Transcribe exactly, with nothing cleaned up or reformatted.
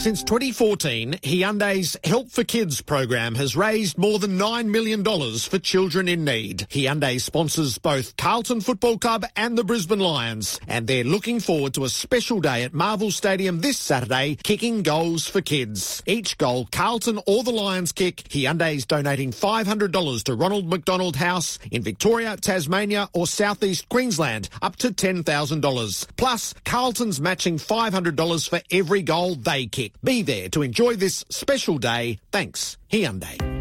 Since twenty fourteen, Hyundai's Help for Kids program has raised more than nine million dollars for children in need. Hyundai sponsors both Carlton Football Club and the Brisbane Lions, and they're looking forward to a special day at Marvel Stadium this Saturday, kicking goals for kids. Each goal Carlton or the Lions kick, Hyundai's donating five hundred dollars to Ronald McDonald House in Victoria, Tasmania or South East Queensland, up to ten thousand dollars. Plus, Carlton's matching five hundred dollars for every goal they kick. Be there to enjoy this special day. Thanks, Hyundai.